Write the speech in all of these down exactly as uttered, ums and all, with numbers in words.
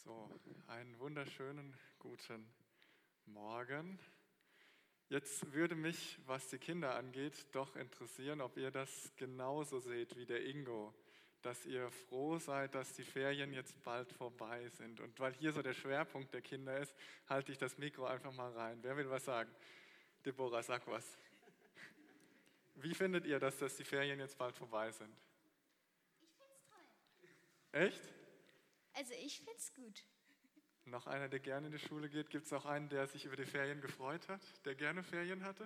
So, einen wunderschönen guten Morgen. Jetzt würde mich, was die Kinder angeht, doch interessieren, ob ihr das genauso seht wie der Ingo, dass ihr froh seid, dass die Ferien jetzt bald vorbei sind. Und weil hier so der Schwerpunkt der Kinder ist, halte ich das Mikro einfach mal rein. Wer will was sagen? Deborah, sag was. Wie findet ihr das, dass die Ferien jetzt bald vorbei sind? Ich find's toll. Echt? Also ich find's gut. Noch einer, der gerne in die Schule geht? Gibt es auch einen, der sich über die Ferien gefreut hat, der gerne Ferien hatte?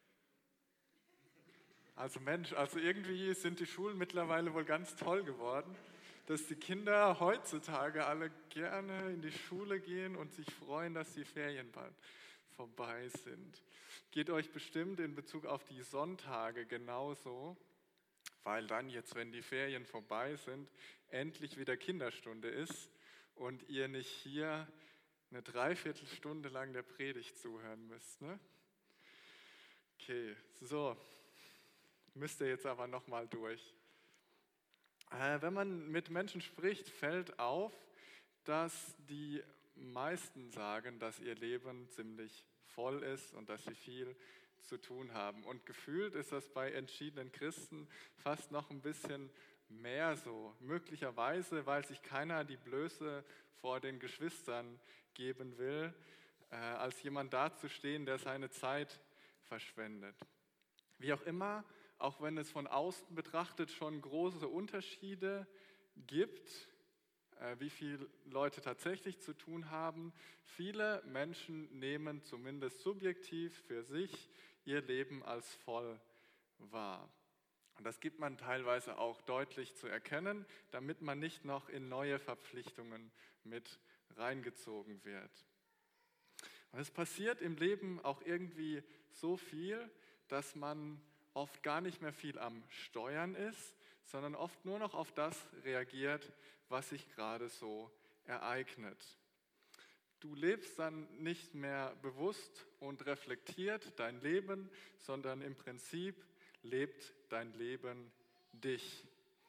Also Mensch, also irgendwie sind die Schulen mittlerweile wohl ganz toll geworden, dass die Kinder heutzutage alle gerne in die Schule gehen und sich freuen, dass die Ferien bald vorbei sind. Geht euch bestimmt in Bezug auf die Sonntage genauso, weil dann jetzt, wenn die Ferien vorbei sind, endlich wieder Kinderstunde ist und ihr nicht hier eine Dreiviertelstunde lang der Predigt zuhören müsst. Ne? Okay, so, müsst ihr jetzt aber nochmal durch. Äh, wenn man mit Menschen spricht, fällt auf, dass die meisten sagen, dass ihr Leben ziemlich voll ist und dass sie viel zu tun haben. Und gefühlt ist das bei entschiedenen Christen fast noch ein bisschen mehr so. Möglicherweise, weil sich keiner die Blöße vor den Geschwistern geben will, äh, als jemand dazustehen, der seine Zeit verschwendet. Wie auch immer, auch wenn es von außen betrachtet schon große Unterschiede gibt, wie viele Leute tatsächlich zu tun haben. Viele Menschen nehmen zumindest subjektiv für sich ihr Leben als voll wahr. Und das gibt man teilweise auch deutlich zu erkennen, damit man nicht noch in neue Verpflichtungen mit reingezogen wird. Und es passiert im Leben auch irgendwie so viel, dass man oft gar nicht mehr viel am Steuern ist, sondern oft nur noch auf das reagiert, was sich gerade so ereignet. Du lebst dann nicht mehr bewusst und reflektiert dein Leben, sondern im Prinzip lebt dein Leben dich.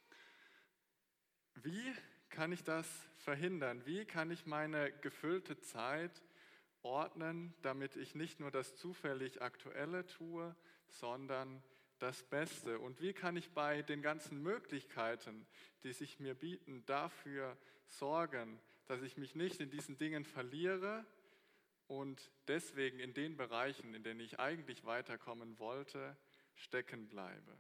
Wie kann ich das verhindern? Wie kann ich meine gefüllte Zeit ordnen, damit ich nicht nur das zufällig Aktuelle tue, sondern das Beste? Und wie kann ich bei den ganzen Möglichkeiten, die sich mir bieten, dafür sorgen, dass ich mich nicht in diesen Dingen verliere und deswegen in den Bereichen, in denen ich eigentlich weiterkommen wollte, stecken bleibe?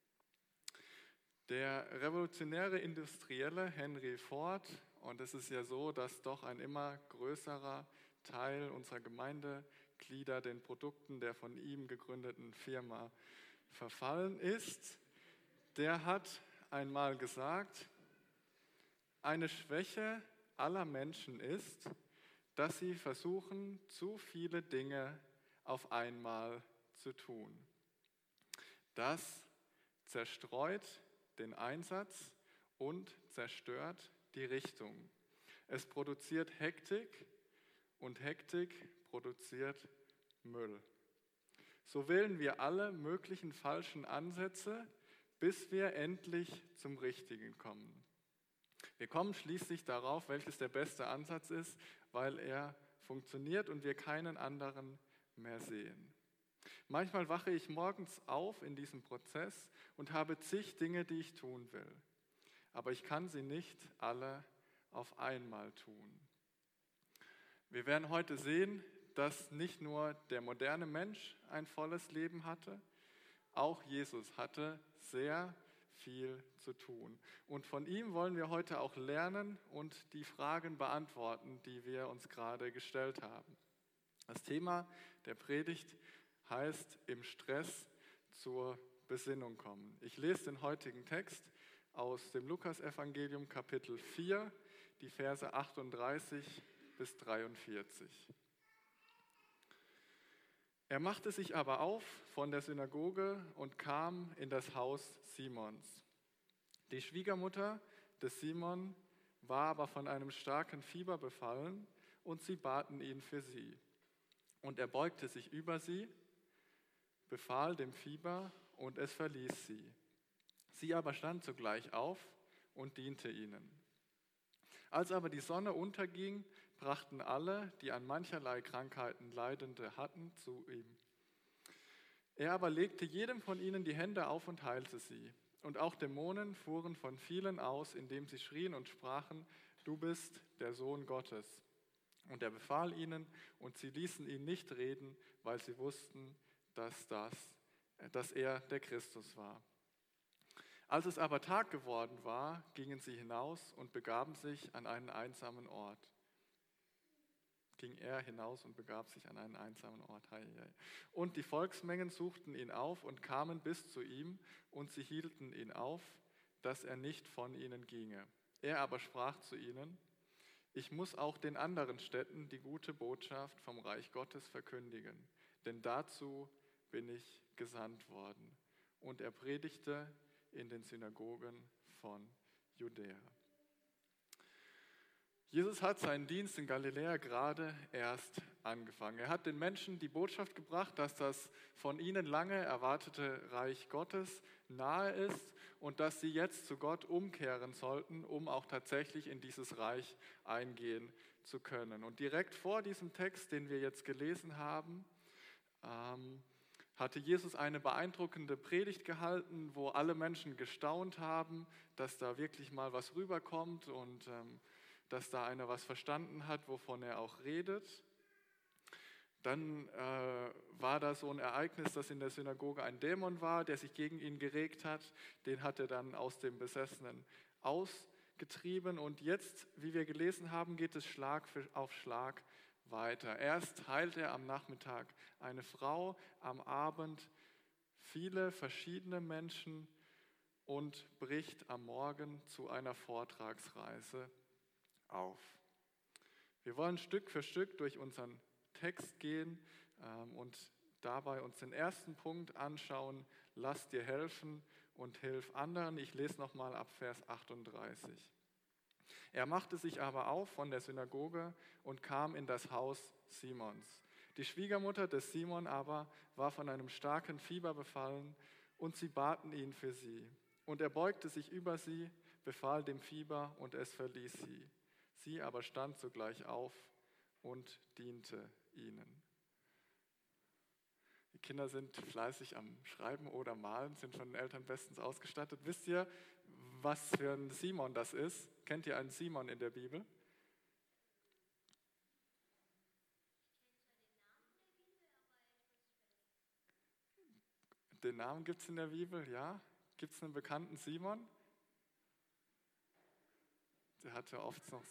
Der revolutionäre Industrielle Henry Ford, und es ist ja so, dass doch ein immer größerer Teil unserer Gemeindeglieder den Produkten der von ihm gegründeten Firma verfallen ist, der hat einmal gesagt, eine Schwäche aller Menschen ist, dass sie versuchen, zu viele Dinge auf einmal zu tun. Das zerstreut den Einsatz und zerstört die Richtung. Es produziert Hektik und Hektik produziert Müll. So wählen wir alle möglichen falschen Ansätze, bis wir endlich zum Richtigen kommen. Wir kommen schließlich darauf, welches der beste Ansatz ist, weil er funktioniert und wir keinen anderen mehr sehen. Manchmal wache ich morgens auf in diesem Prozess und habe zig Dinge, die ich tun will. Aber ich kann sie nicht alle auf einmal tun. Wir werden heute sehen, dass nicht nur der moderne Mensch ein volles Leben hatte, auch Jesus hatte sehr viel zu tun. Und von ihm wollen wir heute auch lernen und die Fragen beantworten, die wir uns gerade gestellt haben. Das Thema der Predigt heißt im Stress zur Besinnung kommen. Ich lese den heutigen Text aus dem Lukasevangelium Kapitel vier, die Verse achtunddreißig bis dreiundvierzig. Er machte sich aber auf von der Synagoge und kam in das Haus Simons. Die Schwiegermutter des Simon war aber von einem starken Fieber befallen und sie baten ihn für sie. Und er beugte sich über sie, befahl dem Fieber und es verließ sie. Sie aber stand sogleich auf und diente ihnen. Als aber die Sonne unterging, brachten alle, die an mancherlei Krankheiten Leidende hatten, zu ihm. Er aber legte jedem von ihnen die Hände auf und heilte sie. Und auch Dämonen fuhren von vielen aus, indem sie schrien und sprachen, du bist der Sohn Gottes. Und er befahl ihnen, und sie ließen ihn nicht reden, weil sie wussten, dass, das, dass er der Christus war. Als es aber Tag geworden war, gingen sie hinaus und begaben sich an einen einsamen Ort. Ging er hinaus und begab sich an einen einsamen Ort. Und die Volksmengen suchten ihn auf und kamen bis zu ihm, und sie hielten ihn auf, dass er nicht von ihnen ginge. Er aber sprach zu ihnen, ich muss auch den anderen Städten die gute Botschaft vom Reich Gottes verkündigen, denn dazu bin ich gesandt worden. Und er predigte in den Synagogen von Judäa. Jesus hat seinen Dienst in Galiläa gerade erst angefangen. Er hat den Menschen die Botschaft gebracht, dass das von ihnen lange erwartete Reich Gottes nahe ist und dass sie jetzt zu Gott umkehren sollten, um auch tatsächlich in dieses Reich eingehen zu können. Und direkt vor diesem Text, den wir jetzt gelesen haben, ähm, hatte Jesus eine beeindruckende Predigt gehalten, wo alle Menschen gestaunt haben, dass da wirklich mal was rüberkommt und ähm, dass da einer was verstanden hat, wovon er auch redet. Dann äh, war da so ein Ereignis, dass in der Synagoge ein Dämon war, der sich gegen ihn geregt hat. Den hat er dann aus dem Besessenen ausgetrieben. Und jetzt, wie wir gelesen haben, geht es Schlag auf Schlag weiter. Erst heilt er am Nachmittag eine Frau, am Abend viele verschiedene Menschen und bricht am Morgen zu einer Vortragsreise auf. Wir wollen Stück für Stück durch unseren Text gehen ähm, und dabei uns den ersten Punkt anschauen, lass dir helfen und hilf anderen. Ich lese nochmal ab Vers achtunddreißig. Er machte sich aber auf von der Synagoge und kam in das Haus Simons. Die Schwiegermutter des Simon aber war von einem starken Fieber befallen und sie baten ihn für sie. Und er beugte sich über sie, befahl dem Fieber und es verließ sie. Sie aber stand sogleich auf und diente ihnen. Die Kinder sind fleißig am Schreiben oder Malen, sind von den Eltern bestens ausgestattet. Wisst ihr, was für ein Simon das ist? Kennt ihr einen Simon in der Bibel? Den Namen gibt es in der Bibel, ja? Gibt es einen bekannten Simon? Der hatte oft noch...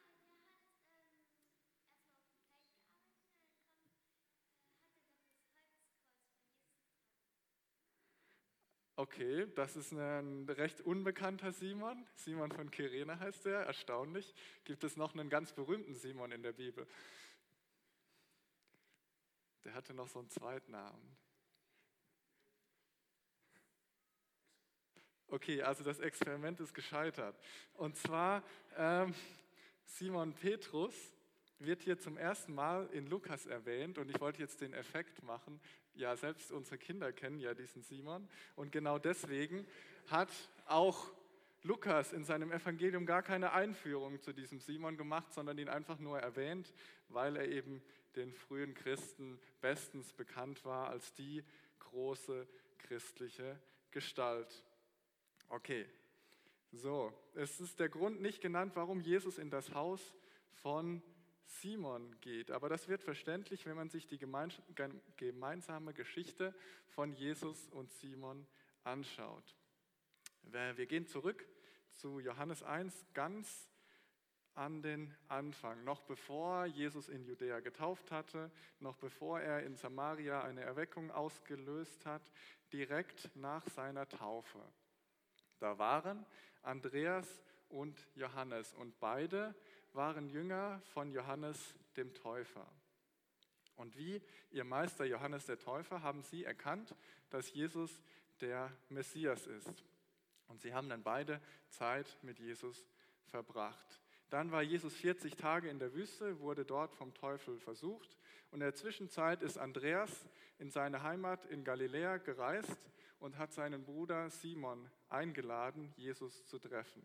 Okay, das ist ein recht unbekannter Simon. Simon von Kyrene heißt er, erstaunlich. Gibt es noch einen ganz berühmten Simon in der Bibel? Der hatte noch so einen Zweitnamen. Okay, also das Experiment ist gescheitert. Und zwar ähm, Simon Petrus wird hier zum ersten Mal in Lukas erwähnt und ich wollte jetzt den Effekt machen. Ja, selbst unsere Kinder kennen ja diesen Simon und genau deswegen hat auch Lukas in seinem Evangelium gar keine Einführung zu diesem Simon gemacht, sondern ihn einfach nur erwähnt, weil er eben den frühen Christen bestens bekannt war als die große christliche Gestalt. Okay, so, es ist der Grund nicht genannt, warum Jesus in das Haus von Simon geht. Aber das wird verständlich, wenn man sich die gemeinsame Geschichte von Jesus und Simon anschaut. Wir gehen zurück zu Johannes eins, ganz an den Anfang. Noch bevor Jesus in Judäa getauft hatte, noch bevor er in Samaria eine Erweckung ausgelöst hat, direkt nach seiner Taufe. Da waren Andreas und Johannes und beide waren Jünger von Johannes dem Täufer. Und wie ihr Meister Johannes der Täufer haben sie erkannt, dass Jesus der Messias ist. Und sie haben dann beide Zeit mit Jesus verbracht. Dann war Jesus vierzig Tage in der Wüste, wurde dort vom Teufel versucht. Und in der Zwischenzeit ist Andreas in seine Heimat in Galiläa gereist und hat seinen Bruder Simon eingeladen, Jesus zu treffen.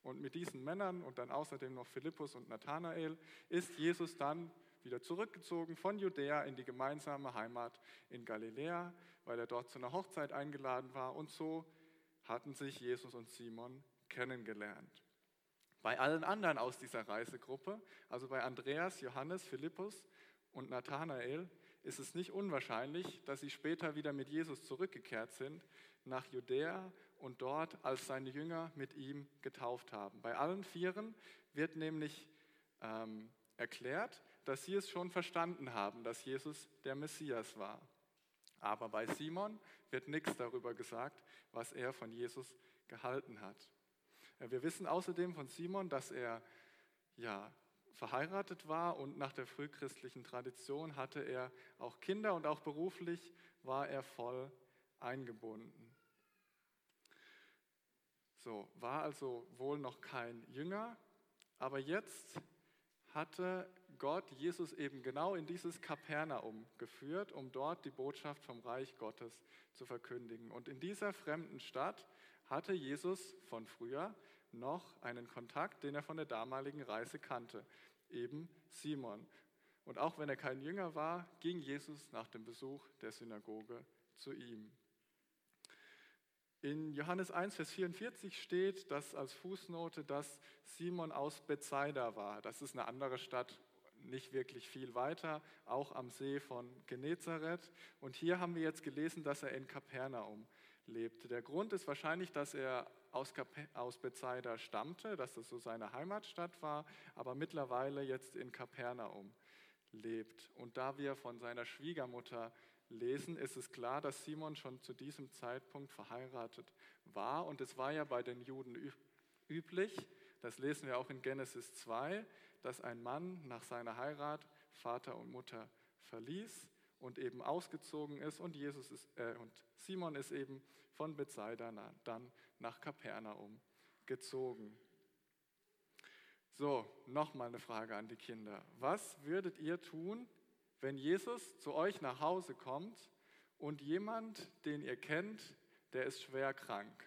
Und mit diesen Männern und dann außerdem noch Philippus und Nathanael ist Jesus dann wieder zurückgezogen von Judäa in die gemeinsame Heimat in Galiläa, weil er dort zu einer Hochzeit eingeladen war. Und so hatten sich Jesus und Simon kennengelernt. Bei allen anderen aus dieser Reisegruppe, also bei Andreas, Johannes, Philippus und Nathanael, ist es nicht unwahrscheinlich, dass sie später wieder mit Jesus zurückgekehrt sind nach Judäa und dort als seine Jünger mit ihm getauft haben. Bei allen Vieren wird nämlich ähm, erklärt, dass sie es schon verstanden haben, dass Jesus der Messias war. Aber bei Simon wird nichts darüber gesagt, was er von Jesus gehalten hat. Wir wissen außerdem von Simon, dass er ja, verheiratet war und nach der frühchristlichen Tradition hatte er auch Kinder und auch beruflich war er voll eingebunden. So, war also wohl noch kein Jünger, aber jetzt hatte Gott Jesus eben genau in dieses Kapernaum geführt, um dort die Botschaft vom Reich Gottes zu verkündigen. Und in dieser fremden Stadt hatte Jesus von früher noch einen Kontakt, den er von der damaligen Reise kannte, eben Simon. Und auch wenn er kein Jünger war, ging Jesus nach dem Besuch der Synagoge zu ihm. In Johannes eins, Vers vierundvierzig steht, dass als Fußnote, dass Simon aus Bethsaida war. Das ist eine andere Stadt, nicht wirklich viel weiter, auch am See von Genezareth. Und hier haben wir jetzt gelesen, dass er in Kapernaum lebte. Der Grund ist wahrscheinlich, dass er aus, Kap- aus Bethsaida stammte, dass das so seine Heimatstadt war, aber mittlerweile jetzt in Kapernaum lebt. Und da wir von seiner Schwiegermutter lesen, ist es klar, dass Simon schon zu diesem Zeitpunkt verheiratet war. Und es war ja bei den Juden üblich, das lesen wir auch in Genesis zwei, dass ein Mann nach seiner Heirat Vater und Mutter verließ und eben ausgezogen ist. Und, Jesus ist, äh, und Simon ist eben von Bethsaida dann nach Kapernaum gezogen. So, nochmal eine Frage an die Kinder. Was würdet ihr tun, wenn Jesus zu euch nach Hause kommt und jemand, den ihr kennt, der ist schwer krank?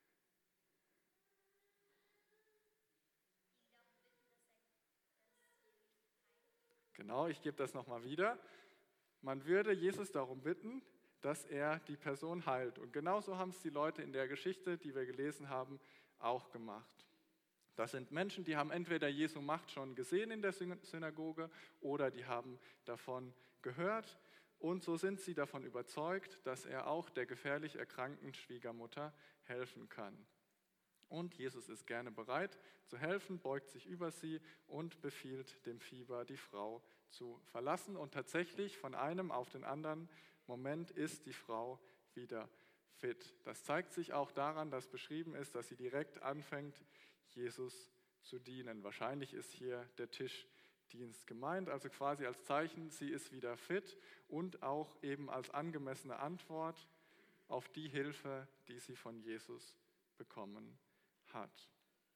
Genau, ich gebe das nochmal wieder. Man würde Jesus darum bitten, dass er die Person heilt. Und genauso haben es die Leute in der Geschichte, die wir gelesen haben, auch gemacht. Das sind Menschen, die haben entweder Jesu Macht schon gesehen in der Synagoge oder die haben davon gehört. Und so sind sie davon überzeugt, dass er auch der gefährlich erkrankten Schwiegermutter helfen kann. Und Jesus ist gerne bereit zu helfen, beugt sich über sie und befiehlt dem Fieber, die Frau zu verlassen. Und tatsächlich von einem auf den anderen Moment ist die Frau wieder fit. Das zeigt sich auch daran, dass beschrieben ist, dass sie direkt anfängt, Jesus zu dienen. Wahrscheinlich ist hier der Tischdienst gemeint, also quasi als Zeichen, sie ist wieder fit und auch eben als angemessene Antwort auf die Hilfe, die sie von Jesus bekommen hat.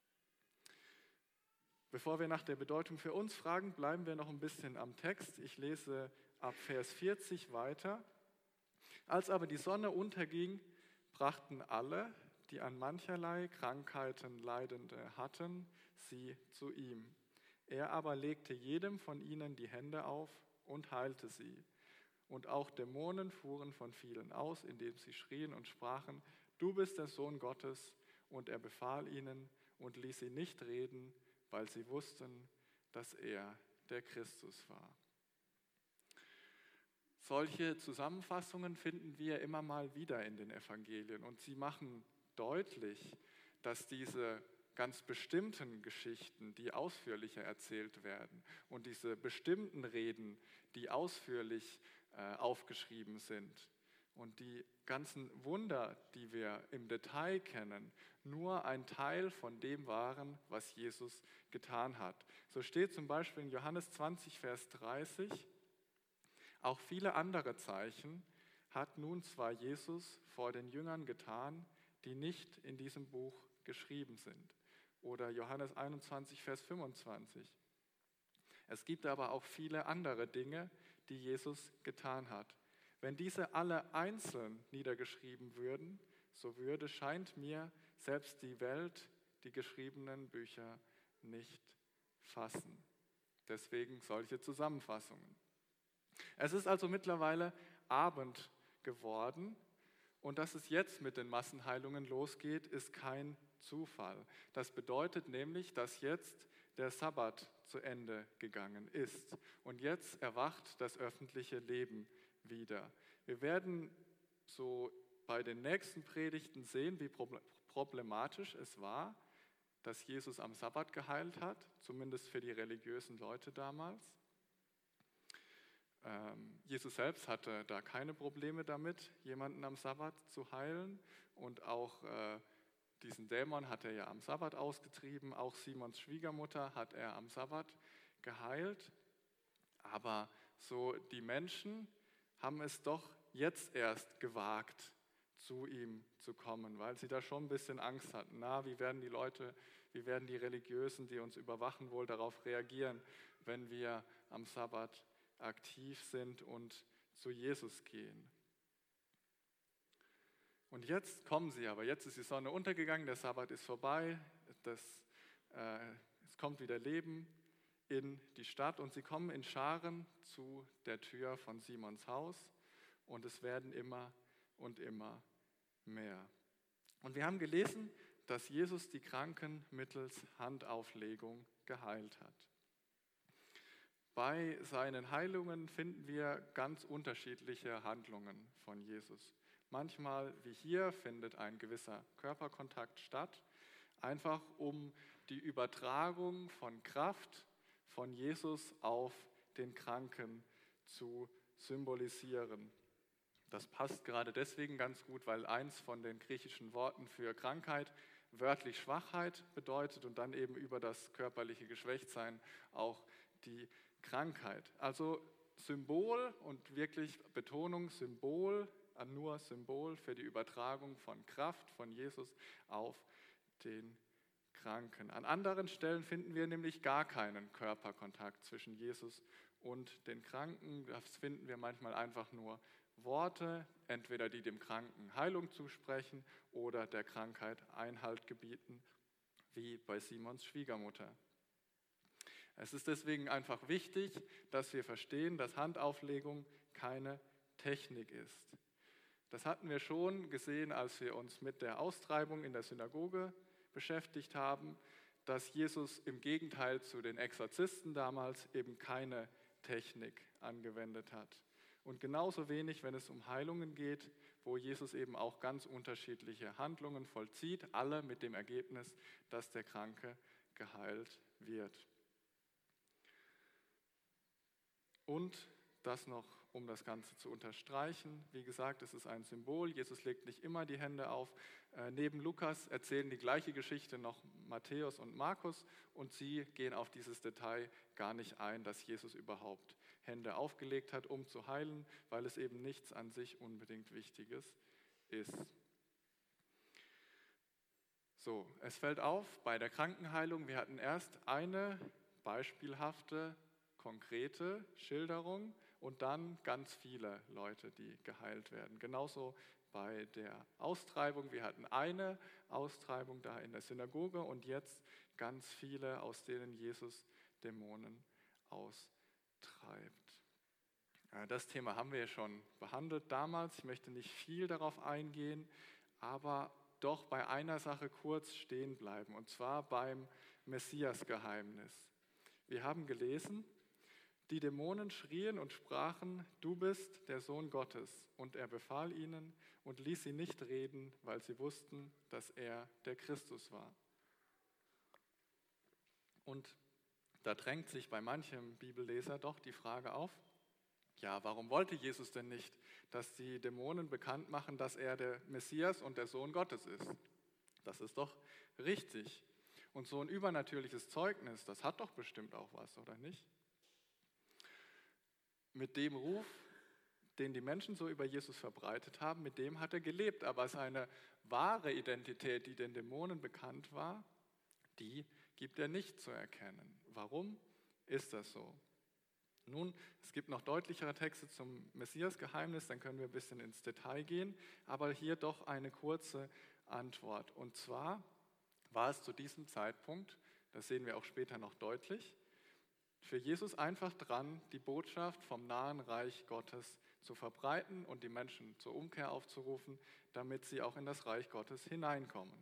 Bevor wir nach der Bedeutung für uns fragen, bleiben wir noch ein bisschen am Text. Ich lese ab Vers vierzig weiter. Als aber die Sonne unterging, brachten alle, die an mancherlei Krankheiten Leidende hatten, sie zu ihm. Er aber legte jedem von ihnen die Hände auf und heilte sie. Und auch Dämonen fuhren von vielen aus, indem sie schrien und sprachen, du bist der Sohn Gottes. Und er befahl ihnen und ließ sie nicht reden, weil sie wussten, dass er der Christus war. Solche Zusammenfassungen finden wir immer mal wieder in den Evangelien und sie machen deutlich, dass diese ganz bestimmten Geschichten, die ausführlicher erzählt werden und diese bestimmten Reden, die ausführlich äh, aufgeschrieben sind und die ganzen Wunder, die wir im Detail kennen, nur ein Teil von dem waren, was Jesus getan hat. So steht zum Beispiel in Johannes zwanzig, Vers dreißig, auch viele andere Zeichen hat nun zwar Jesus vor den Jüngern getan, die nicht in diesem Buch geschrieben sind. Oder Johannes einundzwanzig, Vers fünfundzwanzig. Es gibt aber auch viele andere Dinge, die Jesus getan hat. Wenn diese alle einzeln niedergeschrieben würden, so würde, scheint mir, selbst die Welt die geschriebenen Bücher nicht fassen. Deswegen solche Zusammenfassungen. Es ist also mittlerweile Abend geworden und dass es jetzt mit den Massenheilungen losgeht, ist kein Zufall. Das bedeutet nämlich, dass jetzt der Sabbat zu Ende gegangen ist und jetzt erwacht das öffentliche Leben wieder. Wir werden so bei den nächsten Predigten sehen, wie problematisch es war, dass Jesus am Sabbat geheilt hat, zumindest für die religiösen Leute damals. Ähm, Jesus selbst hatte da keine Probleme damit, jemanden am Sabbat zu heilen. Und auch äh, diesen Dämon hat er ja am Sabbat ausgetrieben. Auch Simons Schwiegermutter hat er am Sabbat geheilt. Aber so die Menschen haben es doch jetzt erst gewagt, zu ihm zu kommen, weil sie da schon ein bisschen Angst hatten. Na, wie werden die Leute, wie werden die Religiösen, die uns überwachen, wohl darauf reagieren, wenn wir am Sabbat aktiv sind und zu Jesus gehen? Und jetzt kommen sie aber, jetzt ist die Sonne untergegangen, der Sabbat ist vorbei, das, äh, es kommt wieder Leben in die Stadt und sie kommen in Scharen zu der Tür von Simons Haus und es werden immer und immer mehr. Und wir haben gelesen, dass Jesus die Kranken mittels Handauflegung geheilt hat. Bei seinen Heilungen finden wir ganz unterschiedliche Handlungen von Jesus. Manchmal, wie hier, findet ein gewisser Körperkontakt statt, einfach um die Übertragung von Kraft von Jesus auf den Kranken zu symbolisieren. Das passt gerade deswegen ganz gut, weil eins von den griechischen Worten für Krankheit wörtlich Schwachheit bedeutet und dann eben über das körperliche Geschwächtsein auch die Krankheit. Also Symbol und wirklich Betonung, Symbol, nur Symbol für die Übertragung von Kraft von Jesus auf den Kranken. An anderen Stellen finden wir nämlich gar keinen Körperkontakt zwischen Jesus und den Kranken. Das finden wir manchmal einfach nur Worte, entweder die dem Kranken Heilung zusprechen oder der Krankheit Einhalt gebieten, wie bei Simons Schwiegermutter. Es ist deswegen einfach wichtig, dass wir verstehen, dass Handauflegung keine Technik ist. Das hatten wir schon gesehen, als wir uns mit der Austreibung in der Synagoge beschäftigt haben, dass Jesus im Gegenteil zu den Exorzisten damals eben keine Technik angewendet hat. Und genauso wenig, wenn es um Heilungen geht, wo Jesus eben auch ganz unterschiedliche Handlungen vollzieht, alle mit dem Ergebnis, dass der Kranke geheilt wird. Und das noch, um das Ganze zu unterstreichen, wie gesagt, es ist ein Symbol, Jesus legt nicht immer die Hände auf. Äh, neben Lukas erzählen die gleiche Geschichte noch Matthäus und Markus und sie gehen auf dieses Detail gar nicht ein, dass Jesus überhaupt Hände aufgelegt hat, um zu heilen, weil es eben nichts an sich unbedingt Wichtiges ist. So, es fällt auf, bei der Krankenheilung, wir hatten erst eine beispielhafte, konkrete Schilderung und dann ganz viele Leute, die geheilt werden. Genauso bei der Austreibung, wir hatten eine Austreibung da in der Synagoge und jetzt ganz viele, aus denen Jesus Dämonen austreibt. Das Thema haben wir ja schon behandelt damals. Ich möchte nicht viel darauf eingehen, aber doch bei einer Sache kurz stehen bleiben, und zwar beim Messias-Geheimnis. Wir haben gelesen, die Dämonen schrien und sprachen, du bist der Sohn Gottes. Und er befahl ihnen und ließ sie nicht reden, weil sie wussten, dass er der Christus war. Und da drängt sich bei manchem Bibelleser doch die Frage auf, ja, warum wollte Jesus denn nicht, dass die Dämonen bekannt machen, dass er der Messias und der Sohn Gottes ist? Das ist doch richtig. Und so ein übernatürliches Zeugnis, das hat doch bestimmt auch was, oder nicht? Mit dem Ruf, den die Menschen so über Jesus verbreitet haben, mit dem hat er gelebt. Aber seine wahre Identität, die den Dämonen bekannt war, die gibt er nicht zu erkennen. Warum ist das so? Nun, es gibt noch deutlichere Texte zum Messias-Geheimnis, dann können wir ein bisschen ins Detail gehen, aber hier doch eine kurze Antwort. Und zwar war es zu diesem Zeitpunkt, das sehen wir auch später noch deutlich, für Jesus einfach dran, die Botschaft vom nahen Reich Gottes zu verbreiten und die Menschen zur Umkehr aufzurufen, damit sie auch in das Reich Gottes hineinkommen.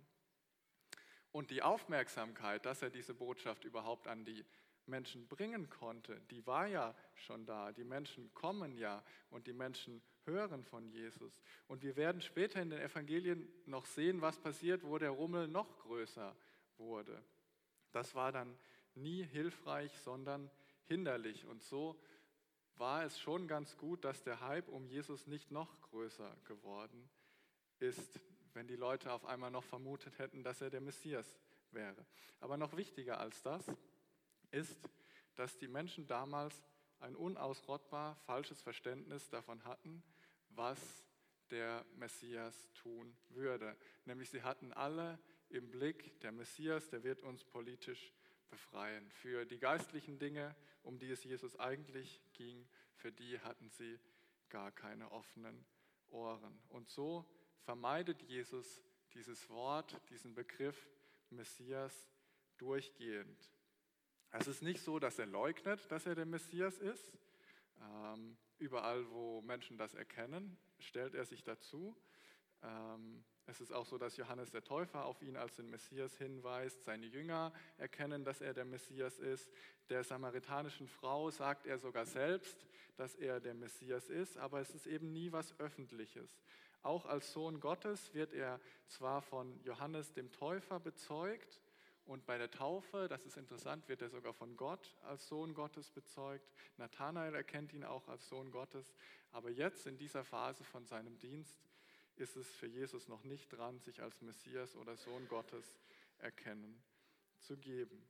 Und die Aufmerksamkeit, dass er diese Botschaft überhaupt an die Menschen bringen konnte, die war ja schon da. Die Menschen kommen ja und die Menschen hören von Jesus. Und wir werden später in den Evangelien noch sehen, was passiert, wo der Rummel noch größer wurde. Das war dann nie hilfreich, sondern hinderlich. Und so war es schon ganz gut, dass der Hype um Jesus nicht noch größer geworden ist, wenn die Leute auf einmal noch vermutet hätten, dass er der Messias wäre. Aber noch wichtiger als das ist, dass die Menschen damals ein unausrottbar falsches Verständnis davon hatten, was der Messias tun würde. Nämlich sie hatten alle im Blick, der Messias, der wird uns politisch befreien. Für die geistlichen Dinge, um die es Jesus eigentlich ging, für die hatten sie gar keine offenen Ohren. Und so vermeidet Jesus dieses Wort, diesen Begriff Messias durchgehend. Es ist nicht so, dass er leugnet, dass er der Messias ist. Ähm, überall, wo Menschen das erkennen, stellt er sich dazu. Ähm, es ist auch so, dass Johannes der Täufer auf ihn als den Messias hinweist. Seine Jünger erkennen, dass er der Messias ist. Der samaritanischen Frau sagt er sogar selbst, dass er der Messias ist, aber es ist eben nie was Öffentliches. Auch als Sohn Gottes wird er zwar von Johannes dem Täufer bezeugt, und bei der Taufe, das ist interessant, wird er sogar von Gott als Sohn Gottes bezeugt. Nathanael erkennt ihn auch als Sohn Gottes. Aber jetzt in dieser Phase von seinem Dienst ist es für Jesus noch nicht dran, sich als Messias oder Sohn Gottes erkennen zu geben.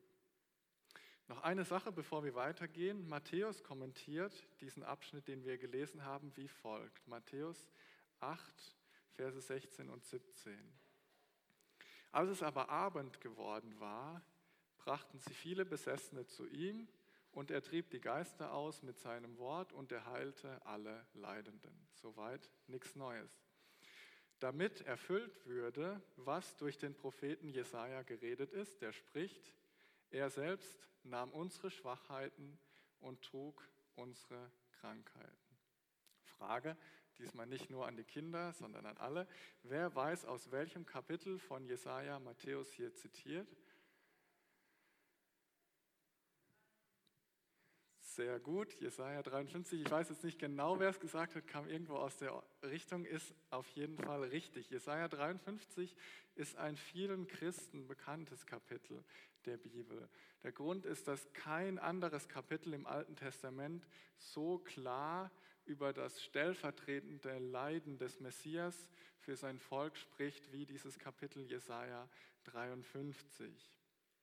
Noch eine Sache, bevor wir weitergehen. Matthäus kommentiert diesen Abschnitt, den wir gelesen haben, wie folgt. Matthäus acht, Verse sechzehn und siebzehn. Als es aber Abend geworden war, brachten sie viele Besessene zu ihm, und er trieb die Geister aus mit seinem Wort und er heilte alle Leidenden. Soweit nichts Neues. Damit erfüllt würde, was durch den Propheten Jesaja geredet ist, der spricht: Er selbst nahm unsere Schwachheiten und trug unsere Krankheiten. Frage: Diesmal nicht nur an die Kinder, sondern an alle. Wer weiß, aus welchem Kapitel von Jesaja Matthäus hier zitiert? Sehr gut, Jesaja dreiundfünfzig. Ich weiß jetzt nicht genau, wer es gesagt hat, kam irgendwo aus der Richtung, ist auf jeden Fall richtig. Jesaja dreiundfünfzig ist ein vielen Christen bekanntes Kapitel der Bibel. Der Grund ist, dass kein anderes Kapitel im Alten Testament so klar über das stellvertretende Leiden des Messias für sein Volk spricht, wie dieses Kapitel Jesaja dreiundfünfzig.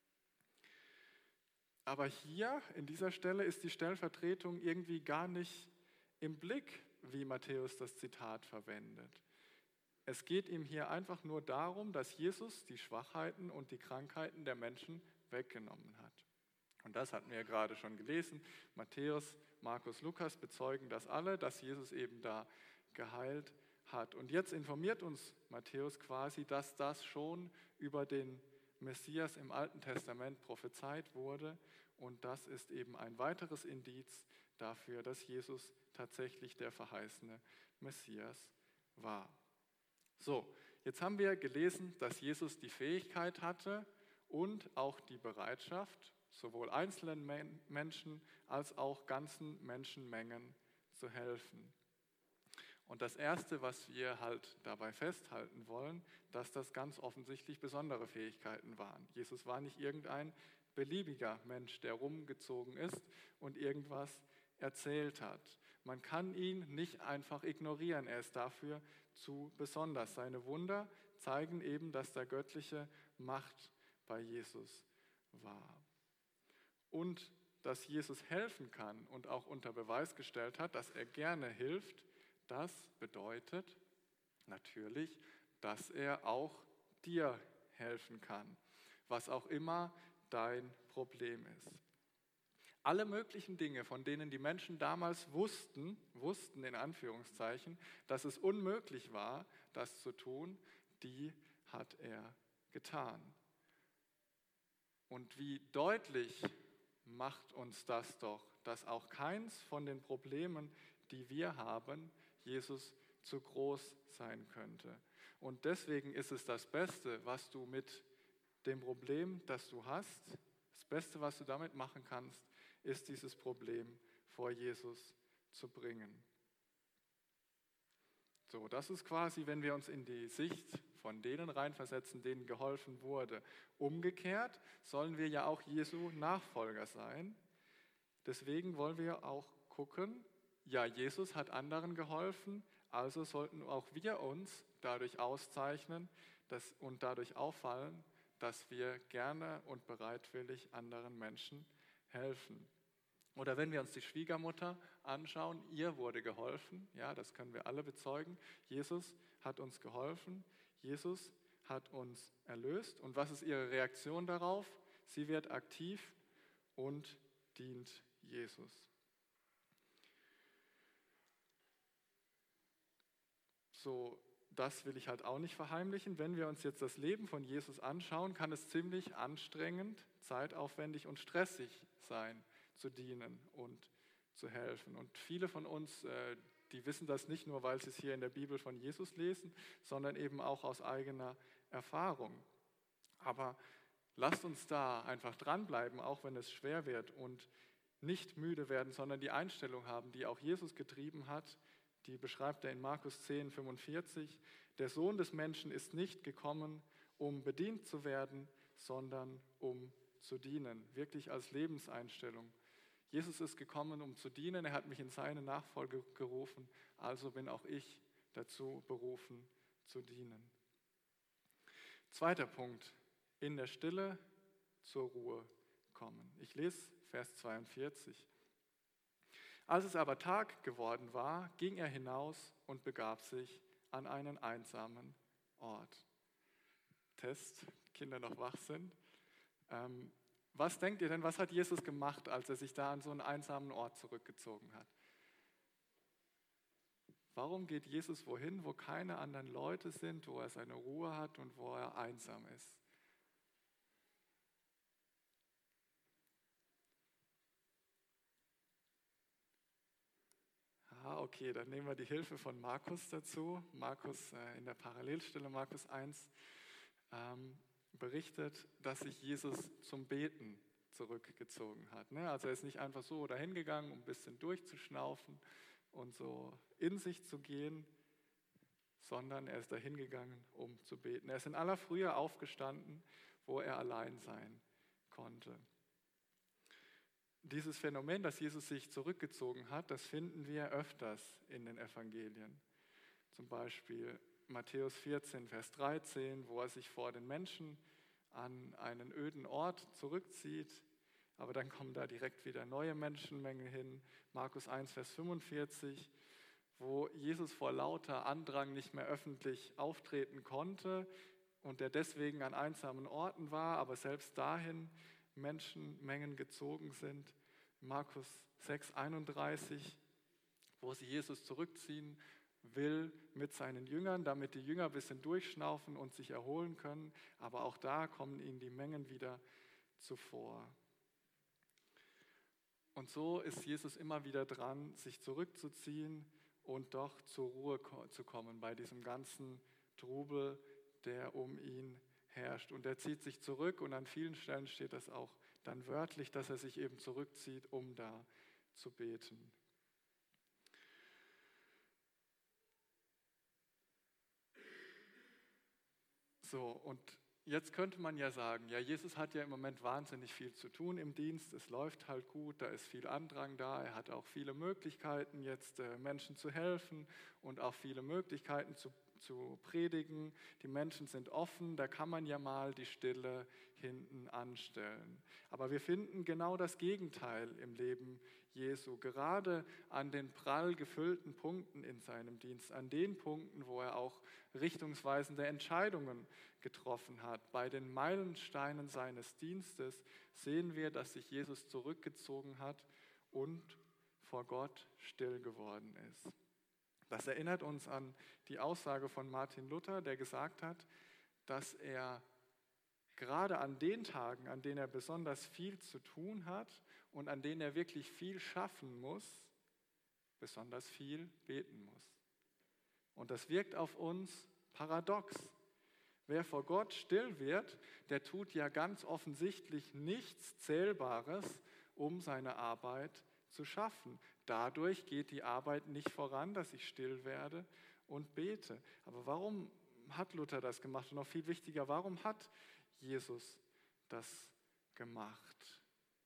Aber hier, in dieser Stelle, ist die Stellvertretung irgendwie gar nicht im Blick, wie Matthäus das Zitat verwendet. Es geht ihm hier einfach nur darum, dass Jesus die Schwachheiten und die Krankheiten der Menschen weggenommen hat. Und das hatten wir ja gerade schon gelesen. Matthäus, Markus, Lukas bezeugen das alle, dass Jesus eben da geheilt hat. Und jetzt informiert uns Matthäus quasi, dass das schon über den Messias im Alten Testament prophezeit wurde. Und das ist eben ein weiteres Indiz dafür, dass Jesus tatsächlich der verheißene Messias war. So, jetzt haben wir gelesen, dass Jesus die Fähigkeit hatte und auch die Bereitschaft, sowohl einzelnen Menschen als auch ganzen Menschenmengen zu helfen. Und das Erste, was wir halt dabei festhalten wollen, dass das ganz offensichtlich besondere Fähigkeiten waren. Jesus war nicht irgendein beliebiger Mensch, der rumgezogen ist und irgendwas erzählt hat. Man kann ihn nicht einfach ignorieren, er ist dafür zu besonders. Seine Wunder zeigen eben, dass da göttliche Macht bei Jesus war. Und dass Jesus helfen kann und auch unter Beweis gestellt hat, dass er gerne hilft, das bedeutet natürlich, dass er auch dir helfen kann, was auch immer dein Problem ist. Alle möglichen Dinge, von denen die Menschen damals wussten, wussten in Anführungszeichen, dass es unmöglich war, das zu tun, die hat er getan. Und wie deutlich macht uns das doch, dass auch keins von den Problemen, die wir haben, Jesus zu groß sein könnte. Und deswegen ist es das Beste, was du mit dem Problem, das du hast, das Beste, was du damit machen kannst, ist dieses Problem vor Jesus zu bringen. So, das ist quasi, wenn wir uns in die Sicht von denen reinversetzen, denen geholfen wurde. Umgekehrt sollen wir ja auch Jesu Nachfolger sein. Deswegen wollen wir auch gucken, ja, Jesus hat anderen geholfen, also sollten auch wir uns dadurch auszeichnen dass, und dadurch auffallen, dass wir gerne und bereitwillig anderen Menschen helfen. Oder wenn wir uns die Schwiegermutter anschauen, ihr wurde geholfen, ja, das können wir alle bezeugen. Jesus hat uns geholfen, Jesus hat uns erlöst. Und was ist ihre Reaktion darauf? Sie wird aktiv und dient Jesus. So, das will ich halt auch nicht verheimlichen. Wenn wir uns jetzt das Leben von Jesus anschauen, kann es ziemlich anstrengend, zeitaufwendig und stressig sein, zu dienen und zu helfen. Und viele von uns, äh, die wissen das nicht nur, weil sie es hier in der Bibel von Jesus lesen, sondern eben auch aus eigener Erfahrung. Aber lasst uns da einfach dranbleiben, auch wenn es schwer wird und nicht müde werden, sondern die Einstellung haben, die auch Jesus getrieben hat. Die beschreibt er in Markus zehn, fünfundvierzig. Der Sohn des Menschen ist nicht gekommen, um bedient zu werden, sondern um zu dienen. Wirklich als Lebenseinstellung. Jesus ist gekommen, um zu dienen. Er hat mich in seine Nachfolge gerufen. Also bin auch ich dazu berufen, zu dienen. Zweiter Punkt. In der Stille zur Ruhe kommen. Ich lese Vers zweiundvierzig. Als es aber Tag geworden war, ging er hinaus und begab sich an einen einsamen Ort. Test, Kinder noch wach sind. Ähm, was denkt ihr denn, was hat Jesus gemacht, als er sich da an so einen einsamen Ort zurückgezogen hat? Warum geht Jesus wohin, wo keine anderen Leute sind, wo er seine Ruhe hat und wo er einsam ist? Ah, okay, dann nehmen wir die Hilfe von Markus dazu. Markus äh, in der Parallelstelle, Markus eins, ähm, berichtet, dass sich Jesus zum Beten zurückgezogen hat. Ne? Also er ist nicht einfach so dahin gegangen, um ein bisschen durchzuschnaufen und so in sich zu gehen, sondern er ist dahin gegangen, um zu beten. Er ist in aller Frühe aufgestanden, wo er allein sein konnte. Dieses Phänomen, dass Jesus sich zurückgezogen hat, das finden wir öfters in den Evangelien. Zum Beispiel Matthäus vierzehn, Vers dreizehn, wo er sich vor den Menschen an einen öden Ort zurückzieht, aber dann kommen da direkt wieder neue Menschenmengen hin. Markus eins, Vers fünfundvierzig, wo Jesus vor lauter Andrang nicht mehr öffentlich auftreten konnte und der deswegen an einsamen Orten war, aber selbst dahin Menschenmengen gezogen sind. Markus sechs, einunddreißig, wo sie Jesus zurückziehen will mit seinen Jüngern, damit die Jünger ein bisschen durchschnaufen und sich erholen können. Aber auch da kommen ihnen die Mengen wieder zuvor. Und so ist Jesus immer wieder dran, sich zurückzuziehen und doch zur Ruhe zu kommen bei diesem ganzen Trubel, der um ihn herrscht. Und er zieht sich zurück und an vielen Stellen steht das auch dann wörtlich, dass er sich eben zurückzieht, um da zu beten. So, und jetzt könnte man ja sagen, ja, Jesus hat ja im Moment wahnsinnig viel zu tun im Dienst, es läuft halt gut, da ist viel Andrang da, er hat auch viele Möglichkeiten, jetzt äh, Menschen zu helfen und auch viele Möglichkeiten zu, zu predigen. Die Menschen sind offen, da kann man ja mal die Stille hinten anstellen. Aber wir finden genau das Gegenteil im Leben Jesu, gerade an den prall gefüllten Punkten in seinem Dienst, an den Punkten, wo er auch richtungsweisende Entscheidungen getroffen hat. Bei den Meilensteinen seines Dienstes sehen wir, dass sich Jesus zurückgezogen hat und vor Gott still geworden ist. Das erinnert uns an die Aussage von Martin Luther, der gesagt hat, dass er gerade an den Tagen, an denen er besonders viel zu tun hat und an denen er wirklich viel schaffen muss, besonders viel beten muss. Und das wirkt auf uns paradox. Wer vor Gott still wird, der tut ja ganz offensichtlich nichts Zählbares, um seine Arbeit zu schaffen. Dadurch geht die Arbeit nicht voran, dass ich still werde und bete. Aber warum hat Luther das gemacht? Und noch viel wichtiger, warum hat Jesus das gemacht?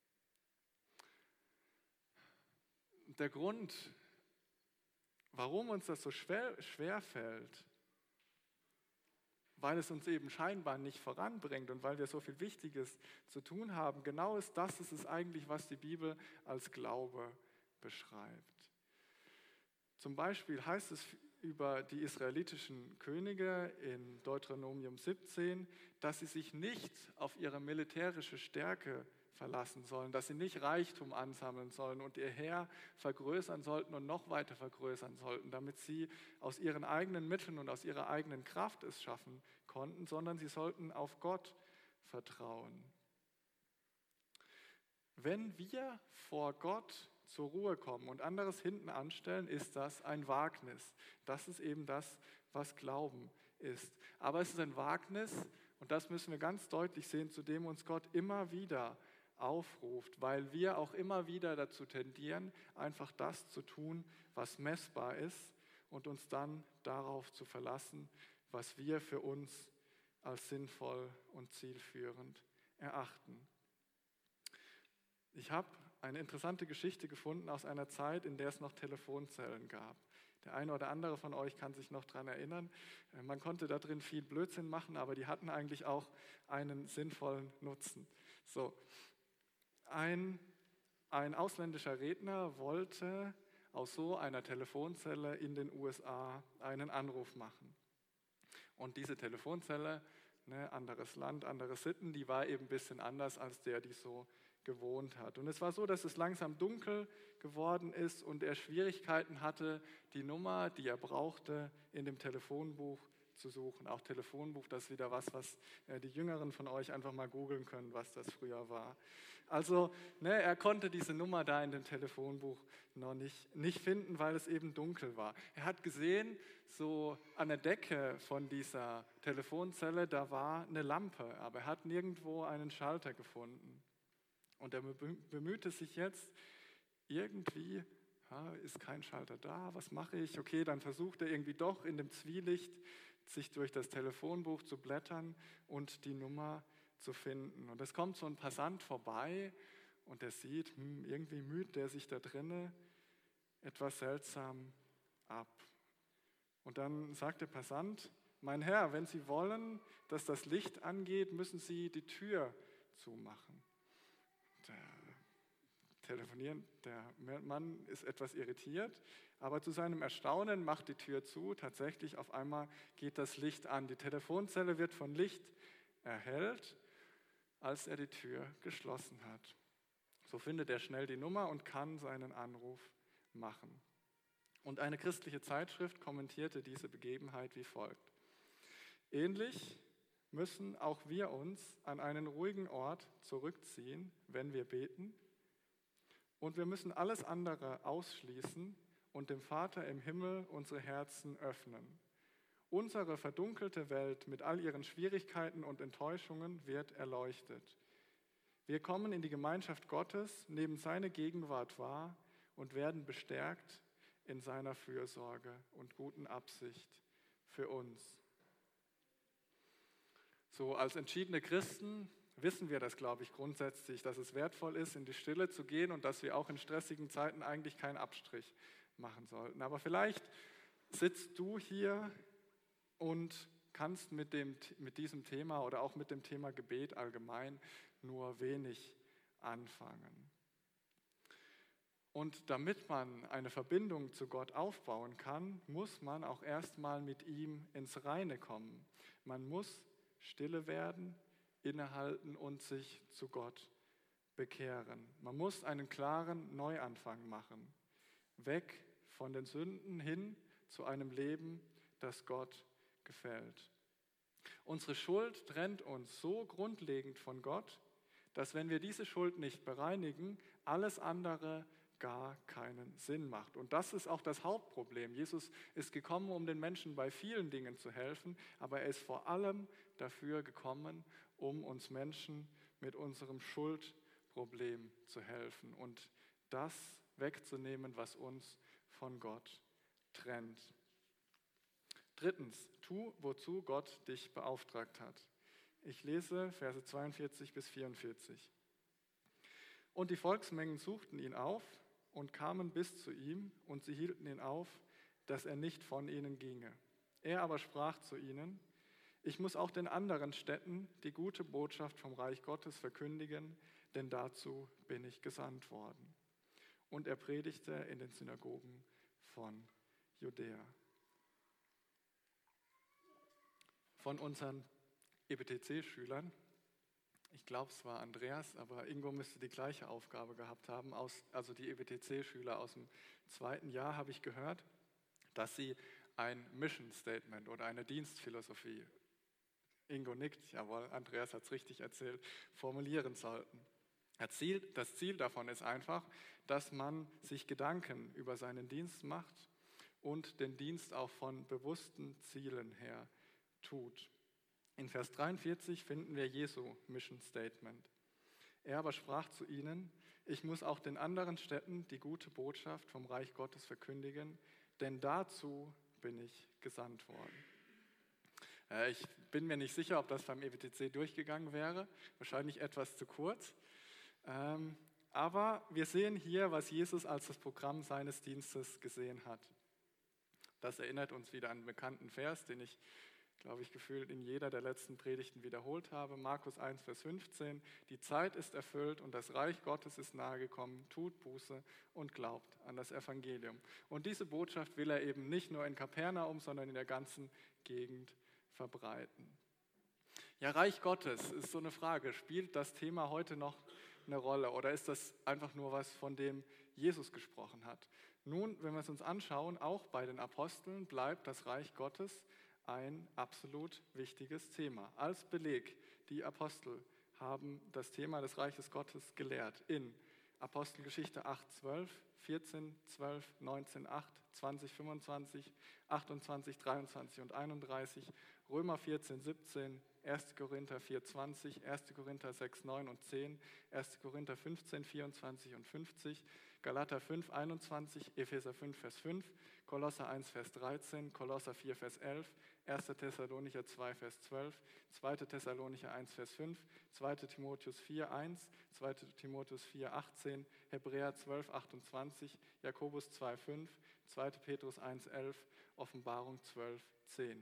Der Grund, warum uns das so schwer, schwer fällt, weil es uns eben scheinbar nicht voranbringt und weil wir so viel Wichtiges zu tun haben, genau ist das, ist es eigentlich, was die Bibel als Glaube beschreibt. Zum Beispiel heißt es über die israelitischen Könige in Deuteronomium siebzehn, dass sie sich nicht auf ihre militärische Stärke verlassen sollen, dass sie nicht Reichtum ansammeln sollen und ihr Heer vergrößern sollten und noch weiter vergrößern sollten, damit sie aus ihren eigenen Mitteln und aus ihrer eigenen Kraft es schaffen konnten, sondern sie sollten auf Gott vertrauen. Wenn wir vor Gott zur Ruhe kommen und anderes hinten anstellen, ist das ein Wagnis. Das ist eben das, was Glauben ist. Aber es ist ein Wagnis, und das müssen wir ganz deutlich sehen, zu dem uns Gott immer wieder aufruft, weil wir auch immer wieder dazu tendieren, einfach das zu tun, was messbar ist und uns dann darauf zu verlassen, was wir für uns als sinnvoll und zielführend erachten. Ich habe eine interessante Geschichte gefunden aus einer Zeit, in der es noch Telefonzellen gab. Der eine oder andere von euch kann sich noch daran erinnern. Man konnte da drin viel Blödsinn machen, aber die hatten eigentlich auch einen sinnvollen Nutzen. So, ein, ein ausländischer Redner wollte aus so einer Telefonzelle in den U S A einen Anruf machen. Und diese Telefonzelle, ne, anderes Land, andere Sitten, die war eben ein bisschen anders als der, die so gewohnt hat. Und es war so, dass es langsam dunkel geworden ist und er Schwierigkeiten hatte, die Nummer, die er brauchte, in dem Telefonbuch zu suchen. Auch Telefonbuch, das ist wieder was, was die Jüngeren von euch einfach mal googeln können, was das früher war. Also ne, er konnte diese Nummer da in dem Telefonbuch noch nicht, nicht finden, weil es eben dunkel war. Er hat gesehen, so an der Decke von dieser Telefonzelle, da war eine Lampe, aber er hat nirgendwo einen Schalter gefunden. Und er bemühte sich jetzt, irgendwie, ja, ist kein Schalter da, was mache ich? Okay, dann versucht er irgendwie doch in dem Zwielicht, sich durch das Telefonbuch zu blättern und die Nummer zu finden. Und es kommt so ein Passant vorbei und er sieht, hm, irgendwie müht der sich da drinnen etwas seltsam ab. Und dann sagt der Passant, mein Herr, wenn Sie wollen, dass das Licht angeht, müssen Sie die Tür zumachen. Der Telefonieren, der Mann ist etwas irritiert, aber zu seinem Erstaunen macht die Tür zu. Tatsächlich auf einmal geht das Licht an. Die Telefonzelle wird von Licht erhellt, als er die Tür geschlossen hat. So findet er schnell die Nummer und kann seinen Anruf machen. Und eine christliche Zeitschrift kommentierte diese Begebenheit wie folgt: Ähnlich müssen auch wir uns an einen ruhigen Ort zurückziehen, wenn wir beten. Und wir müssen alles andere ausschließen und dem Vater im Himmel unsere Herzen öffnen. Unsere verdunkelte Welt mit all ihren Schwierigkeiten und Enttäuschungen wird erleuchtet. Wir kommen in die Gemeinschaft Gottes, nehmen seine Gegenwart wahr und werden bestärkt in seiner Fürsorge und guten Absicht für uns. So, als entschiedene Christen wissen wir das, glaube ich, grundsätzlich, dass es wertvoll ist, in die Stille zu gehen und dass wir auch in stressigen Zeiten eigentlich keinen Abstrich machen sollten. Aber vielleicht sitzt du hier und kannst mit, dem, mit diesem Thema oder auch mit dem Thema Gebet allgemein nur wenig anfangen. Und damit man eine Verbindung zu Gott aufbauen kann, muss man auch erstmal mit ihm ins Reine kommen. Man muss stille werden, innehalten und sich zu Gott bekehren. Man muss einen klaren Neuanfang machen. Weg von den Sünden hin zu einem Leben, das Gott gefällt. Unsere Schuld trennt uns so grundlegend von Gott, dass wenn wir diese Schuld nicht bereinigen, alles andere gar keinen Sinn macht. Und das ist auch das Hauptproblem. Jesus ist gekommen, um den Menschen bei vielen Dingen zu helfen, aber er ist vor allem dafür gekommen, um uns Menschen mit unserem Schuldproblem zu helfen und das wegzunehmen, was uns von Gott trennt. Drittens, tu, wozu Gott dich beauftragt hat. Ich lese Verse zweiundvierzig bis vierundvierzig. Und die Volksmengen suchten ihn auf und kamen bis zu ihm, und sie hielten ihn auf, dass er nicht von ihnen ginge. Er aber sprach zu ihnen: Ich muss auch den anderen Städten die gute Botschaft vom Reich Gottes verkündigen, denn dazu bin ich gesandt worden. Und er predigte in den Synagogen von Judäa. Von unseren E B T C-Schülern, ich glaube es war Andreas, aber Ingo müsste die gleiche Aufgabe gehabt haben, aus, also die E B T C-Schüler aus dem zweiten Jahr habe ich gehört, dass sie ein Mission Statement oder eine Dienstphilosophie, Ingo nickt, jawohl, Andreas hat es richtig erzählt, formulieren sollten. Das Ziel, das Ziel davon ist einfach, dass man sich Gedanken über seinen Dienst macht und den Dienst auch von bewussten Zielen her tut. In Vers dreiundvierzig finden wir Jesu Mission Statement. Er aber sprach zu ihnen: Ich muss auch den anderen Städten die gute Botschaft vom Reich Gottes verkündigen, denn dazu bin ich gesandt worden. Äh, ich bin mir nicht sicher, ob das beim E B T C durchgegangen wäre, wahrscheinlich etwas zu kurz. Ähm, aber wir sehen hier, was Jesus als das Programm seines Dienstes gesehen hat. Das erinnert uns wieder an einen bekannten Vers, den ich glaube ich, gefühlt in jeder der letzten Predigten wiederholt habe. Markus eins, Vers fünfzehn. Die Zeit ist erfüllt und das Reich Gottes ist nahegekommen. Tut Buße und glaubt an das Evangelium. Und diese Botschaft will er eben nicht nur in Kapernaum, sondern in der ganzen Gegend verbreiten. Ja, Reich Gottes ist so eine Frage. Spielt das Thema heute noch eine Rolle oder ist das einfach nur was, von dem Jesus gesprochen hat? Nun, wenn wir es uns anschauen, auch bei den Aposteln bleibt das Reich Gottes ein absolut wichtiges Thema. Als Beleg, die Apostel haben das Thema des Reiches Gottes gelehrt in Apostelgeschichte acht, zwölf, vierzehn, zwölf, neunzehn, acht, zwanzig, fünfundzwanzig, achtundzwanzig, dreiundzwanzig und einunddreißig, Römer vierzehn, siebzehn, erster Korinther vier, zwanzig, erster Korinther sechs, neun und zehn, erster Korinther fünfzehn, vierundzwanzig und fünfzig, Galater fünf, einundzwanzig, Epheser fünf, Vers fünf, Kolosser eins, Vers dreizehn, Kolosser vier, Vers elf, erster Thessalonicher zwei, Vers zwölf, zweiter Thessalonicher eins, Vers fünf, zweiter Timotheus vier, eins, zweiter Timotheus vier, achtzehn, Hebräer zwölf, achtundzwanzig, Jakobus zwei, fünf, zweiter Petrus eins, elf, Offenbarung zwölf, zehn.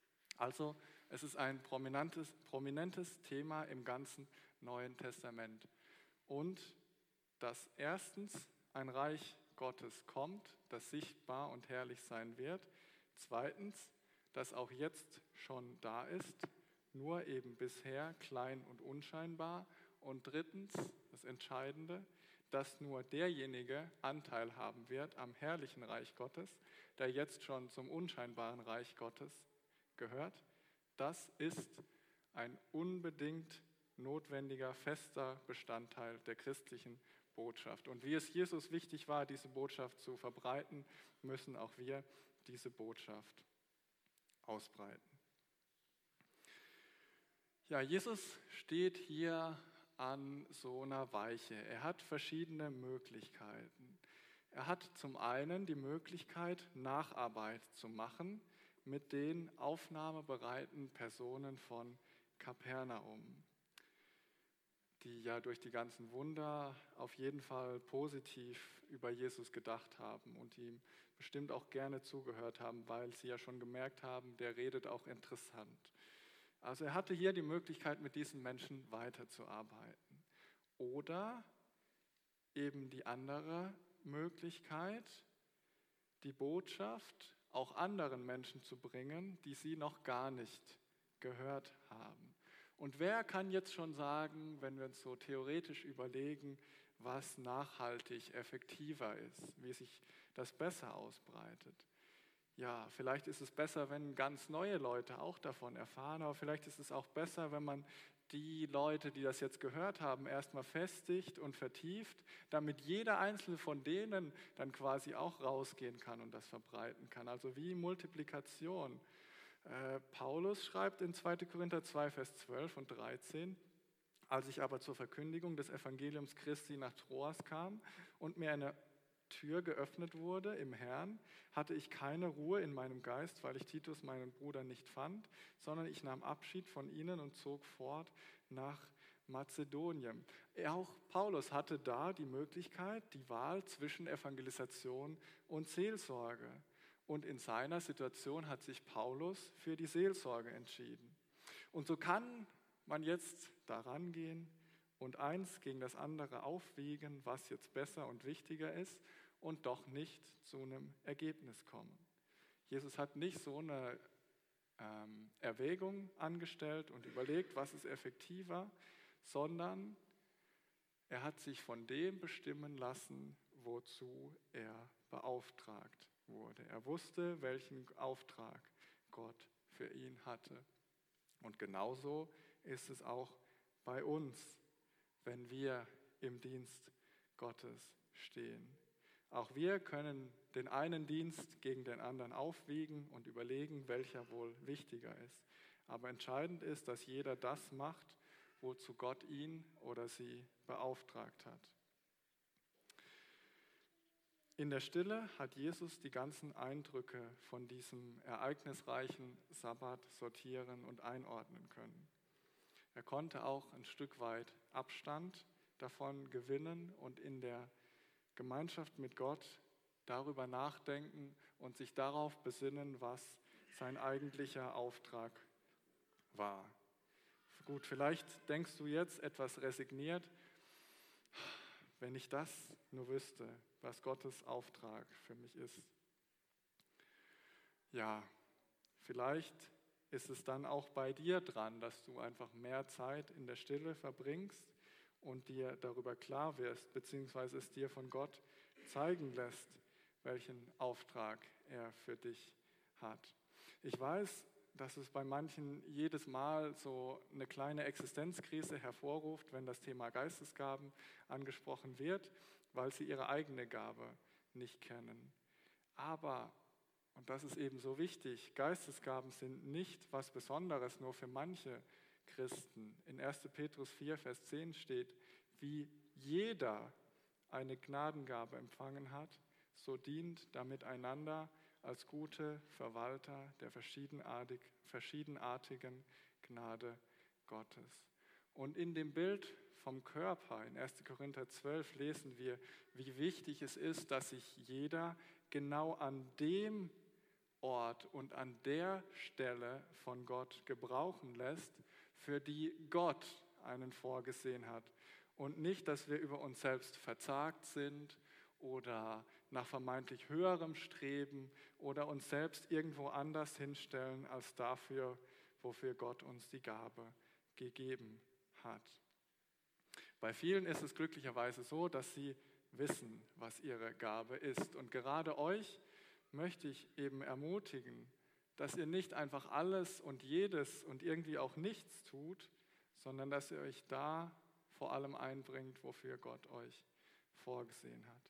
Also es ist ein prominentes, prominentes Thema im ganzen Neuen Testament. Und dass erstens ein Reich Gottes kommt, das sichtbar und herrlich sein wird. Zweitens, das auch jetzt schon da ist, nur eben bisher klein und unscheinbar. Und drittens, das Entscheidende, dass nur derjenige Anteil haben wird am herrlichen Reich Gottes, der jetzt schon zum unscheinbaren Reich Gottes gehört. Das ist ein unbedingt notwendiger, fester Bestandteil der christlichen Botschaft. Und wie es Jesus wichtig war, diese Botschaft zu verbreiten, müssen auch wir diese Botschaft ausbreiten. Ja, Jesus steht hier an so einer Weiche. Er hat verschiedene Möglichkeiten. Er hat zum einen die Möglichkeit, Nacharbeit zu machen mit den aufnahmebereiten Personen von Kapernaum, die ja durch die ganzen Wunder auf jeden Fall positiv über Jesus gedacht haben und ihm bestimmt auch gerne zugehört haben, weil sie ja schon gemerkt haben, der redet auch interessant. Also er hatte hier die Möglichkeit, mit diesen Menschen weiterzuarbeiten. Oder eben die andere Möglichkeit, die Botschaft auch anderen Menschen zu bringen, die sie noch gar nicht gehört haben. Und wer kann jetzt schon sagen, wenn wir uns so theoretisch überlegen, was nachhaltig effektiver ist, wie sich das besser ausbreitet? ja, vielleicht ist es besser, wenn ganz neue Leute auch davon erfahren, aber vielleicht ist es auch besser, wenn man die Leute, die das jetzt gehört haben, erstmal festigt und vertieft, damit jeder einzelne von denen dann quasi auch rausgehen kann und das verbreiten kann. Also wie Multiplikation. Äh, Paulus schreibt in zweiter Korinther zwei, Vers zwölf und dreizehn: Als ich aber zur Verkündigung des Evangeliums Christi nach Troas kam und mir eine Tür geöffnet wurde im Herrn, hatte ich keine Ruhe in meinem Geist, weil ich Titus, meinen Bruder, nicht fand, sondern ich nahm Abschied von ihnen und zog fort nach Mazedonien. Auch Paulus hatte da die Möglichkeit, die Wahl zwischen Evangelisation und Seelsorge. Und in seiner Situation hat sich Paulus für die Seelsorge entschieden. Und so kann man jetzt daran gehen und eins gegen das andere aufwiegen, was jetzt besser und wichtiger ist, und doch nicht zu einem Ergebnis kommen. Jesus hat nicht so eine ähm, Erwägung angestellt und überlegt, was ist effektiver, sondern er hat sich von dem bestimmen lassen, wozu er beauftragt wurde. Er wusste, welchen Auftrag Gott für ihn hatte. Und genauso ist es auch bei uns, wenn wir im Dienst Gottes stehen. Auch wir können den einen Dienst gegen den anderen aufwiegen und überlegen, welcher wohl wichtiger ist. Aber entscheidend ist, dass jeder das macht, wozu Gott ihn oder sie beauftragt hat. In der Stille hat Jesus die ganzen Eindrücke von diesem ereignisreichen Sabbat sortieren und einordnen können. Er konnte auch ein Stück weit Abstand davon gewinnen und in der Gemeinschaft mit Gott darüber nachdenken und sich darauf besinnen, was sein eigentlicher Auftrag war. Gut, vielleicht denkst du jetzt etwas resigniert: Wenn ich das nur wüsste, was Gottes Auftrag für mich ist. Ja, vielleicht ist es dann auch bei dir dran, dass du einfach mehr Zeit in der Stille verbringst und dir darüber klar wirst, beziehungsweise es dir von Gott zeigen lässt, welchen Auftrag er für dich hat. Ich weiß, dass es bei manchen jedes Mal so eine kleine Existenzkrise hervorruft, wenn das Thema Geistesgaben angesprochen wird, weil sie ihre eigene Gabe nicht kennen. Aber, und das ist eben so wichtig, Geistesgaben sind nicht was Besonderes nur für manche Christen. In erster Petrus vier, Vers zehn steht: Wie jeder eine Gnadengabe empfangen hat, so dient damit einander als gute Verwalter der verschiedenartig, verschiedenartigen Gnade Gottes. Und in dem Bild vom Körper in erster Korinther zwölf lesen wir, wie wichtig es ist, dass sich jeder genau an dem Ort und an der Stelle von Gott gebrauchen lässt, für die Gott einen vorgesehen hat. Und nicht, dass wir über uns selbst verzagt sind oder nach vermeintlich höherem streben oder uns selbst irgendwo anders hinstellen als dafür, wofür Gott uns die Gabe gegeben hat. Bei vielen ist es glücklicherweise so, dass sie wissen, was ihre Gabe ist. Und gerade euch möchte ich eben ermutigen, dass ihr nicht einfach alles und jedes und irgendwie auch nichts tut, sondern dass ihr euch da vor allem einbringt, wofür Gott euch vorgesehen hat.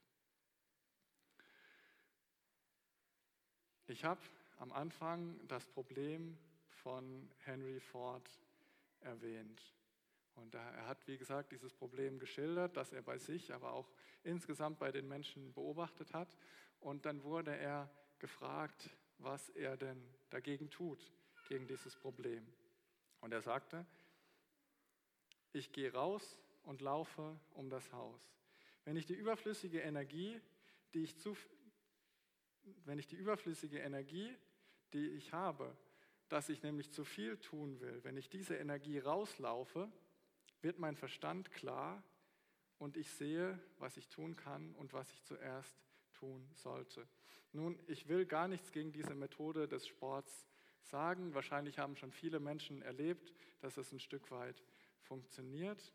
Ich habe am Anfang das Problem von Henry Ford erwähnt. Und er hat, wie gesagt, dieses Problem geschildert, das er bei sich, aber auch insgesamt bei den Menschen beobachtet hat. Und dann wurde er gefragt, was er denn dagegen tut, gegen dieses Problem. Und er sagte: Ich gehe raus und laufe um das Haus. Wenn ich die überflüssige Energie, die ich zu, wenn ich die überflüssige Energie, die ich habe, dass ich nämlich zu viel tun will, wenn ich diese Energie rauslaufe, wird mein Verstand klar und ich sehe, was ich tun kann und was ich zuerst tun sollte. Nun, ich will gar nichts gegen diese Methode des Sports sagen. Wahrscheinlich haben schon viele Menschen erlebt, dass es ein Stück weit funktioniert.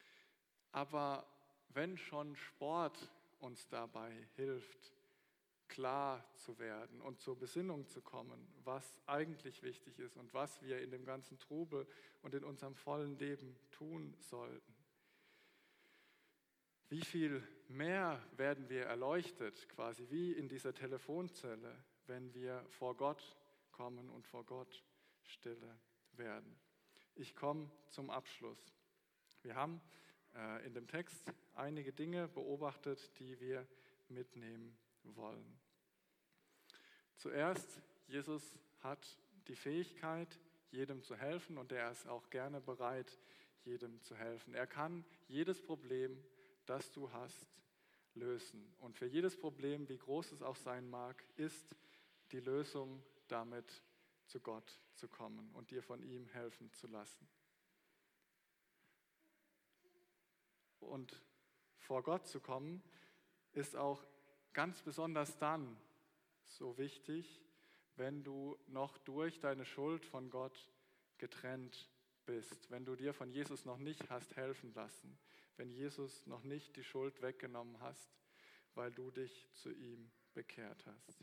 Aber wenn schon Sport uns dabei hilft, klar zu werden und zur Besinnung zu kommen, was eigentlich wichtig ist und was wir in dem ganzen Trubel und in unserem vollen Leben tun sollten. Wie viel mehr werden wir erleuchtet, quasi wie in dieser Telefonzelle, wenn wir vor Gott kommen und vor Gott stille werden. Ich komme zum Abschluss. Wir haben äh, in dem Text einige Dinge beobachtet, die wir mitnehmen wollen. Zuerst, Jesus hat die Fähigkeit, jedem zu helfen und er ist auch gerne bereit, jedem zu helfen. Er kann jedes Problem, das du hast, lösen. Und für jedes Problem, wie groß es auch sein mag, ist die Lösung, damit zu Gott zu kommen und dir von ihm helfen zu lassen. Und vor Gott zu kommen, ist auch ganz besonders dann so wichtig, wenn du noch durch deine Schuld von Gott getrennt bist, wenn du dir von Jesus noch nicht hast helfen lassen, wenn Jesus noch nicht die Schuld weggenommen hast, weil du dich zu ihm bekehrt hast.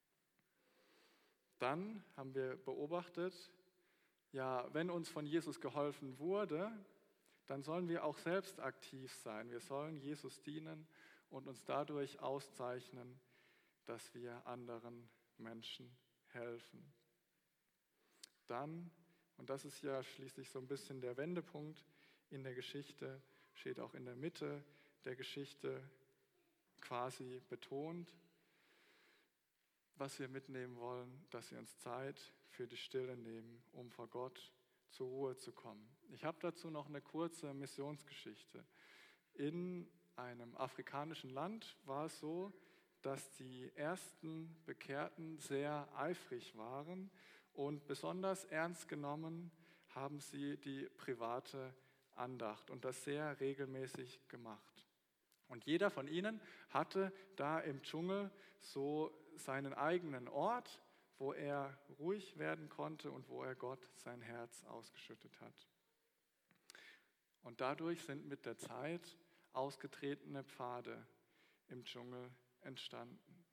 Dann haben wir beobachtet, ja, wenn uns von Jesus geholfen wurde, dann sollen wir auch selbst aktiv sein. Wir sollen Jesus dienen und uns dadurch auszeichnen, dass wir anderen Menschen helfen. Dann, und das ist ja schließlich so ein bisschen der Wendepunkt in der Geschichte, steht auch in der Mitte der Geschichte quasi betont, was wir mitnehmen wollen, dass wir uns Zeit für die Stille nehmen, um vor Gott zur Ruhe zu kommen. Ich habe dazu noch eine kurze Missionsgeschichte. In einem afrikanischen Land war es so, dass die ersten Bekehrten sehr eifrig waren und besonders ernst genommen haben sie die private Andacht und das sehr regelmäßig gemacht. Und jeder von ihnen hatte da im Dschungel so seinen eigenen Ort, wo er ruhig werden konnte und wo er Gott sein Herz ausgeschüttet hat. Und dadurch sind mit der Zeit ausgetretene Pfade im Dschungel entstanden.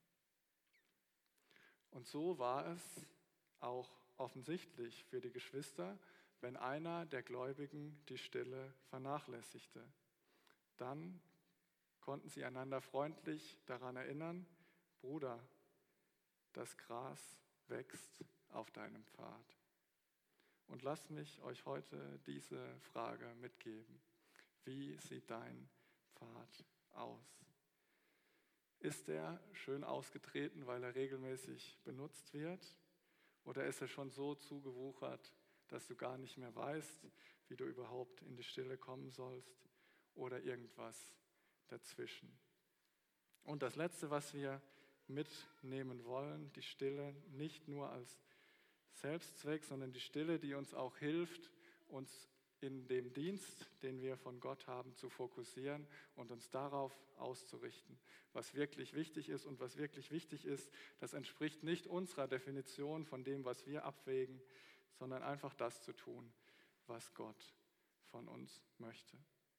Und so war es auch offensichtlich für die Geschwister, wenn einer der Gläubigen die Stille vernachlässigte. Dann konnten sie einander freundlich daran erinnern, Bruder, das Gras wächst auf deinem Pfad. Und lasst mich euch heute diese Frage mitgeben. Wie sieht dein Pfad aus? Ist er schön ausgetreten, weil er regelmäßig benutzt wird? Oder ist er schon so zugewuchert, dass du gar nicht mehr weißt, wie du überhaupt in die Stille kommen sollst? Oder irgendwas dazwischen? Und das Letzte, was wir mitnehmen wollen, die Stille nicht nur als Selbstzweck, sondern die Stille, die uns auch hilft, uns in dem Dienst, den wir von Gott haben, zu fokussieren und uns darauf auszurichten, was wirklich wichtig ist. Und was wirklich wichtig ist, das entspricht nicht unserer Definition von dem, was wir abwägen, sondern einfach das zu tun, was Gott von uns möchte.